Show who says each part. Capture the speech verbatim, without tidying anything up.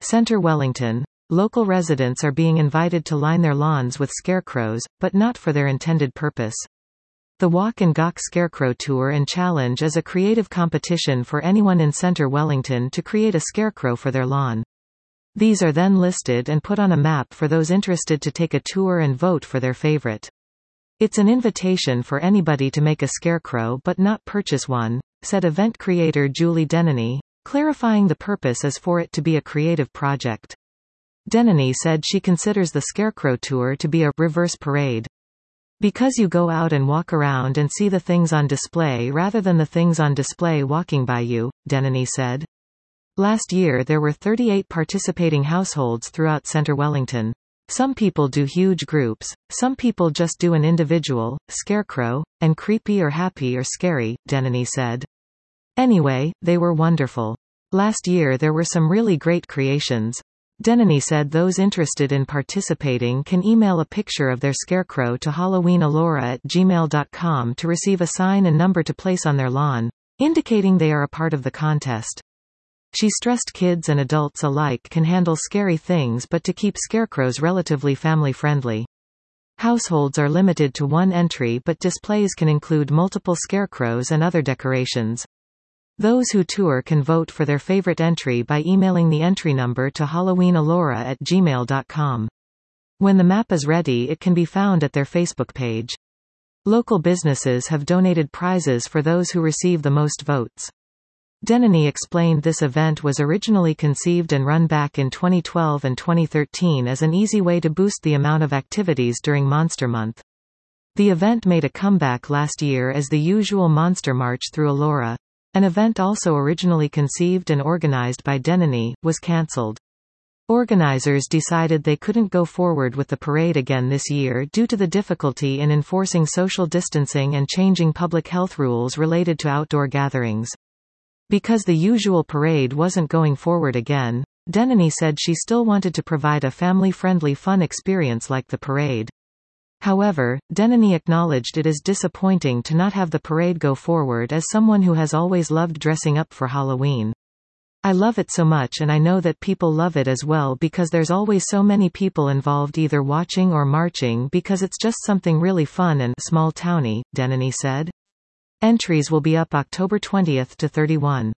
Speaker 1: Centre Wellington. Local residents are being invited to line their lawns with scarecrows, but not for their intended purpose. The Walk and Gawk Scarecrow Tour and Challenge is a creative competition for anyone in Centre Wellington to create a scarecrow for their lawn. These are then listed and put on a map for those interested to take a tour and vote for their favorite. It's an invitation for anybody to make a scarecrow but not purchase one, said event creator Julie Denany, clarifying the purpose is for it to be a creative project. Denany said she considers the Scarecrow Tour to be a reverse parade. Because you go out and walk around and see the things on display rather than the things on display walking by you, Denany said. Last year there were thirty-eight participating households throughout Centre Wellington. Some people do huge groups, some people just do an individual, scarecrow, and creepy or happy or scary, Denany said. Anyway, they were wonderful. Last year there were some really great creations. Denany said those interested in participating can email a picture of their scarecrow to halloweenalora at gmail dot com to receive a sign and number to place on their lawn, indicating they are a part of the contest. She stressed kids and adults alike can handle scary things but to keep scarecrows relatively family-friendly. Households are limited to one entry but displays can include multiple scarecrows and other decorations. Those who tour can vote for their favorite entry by emailing the entry number to halloweenalora at gmail dot com. When the map is ready it can be found at their Facebook page. Local businesses have donated prizes for those who receive the most votes. Denany explained this event was originally conceived and run back in twenty twelve and twenty thirteen as an easy way to boost the amount of activities during Monster Month. The event made a comeback last year as the usual Monster March through Elora. An event also originally conceived and organized by Denany, was cancelled. Organizers decided they couldn't go forward with the parade again this year due to the difficulty in enforcing social distancing and changing public health rules related to outdoor gatherings. Because the usual parade wasn't going forward again, Denany said she still wanted to provide a family-friendly fun experience like the parade. However, Denany acknowledged it is disappointing to not have the parade go forward as someone who has always loved dressing up for Halloween. I love it so much and I know that people love it as well because there's always so many people involved either watching or marching because it's just something really fun and small-towny, Denany said. Entries will be up October twentieth to thirty-first.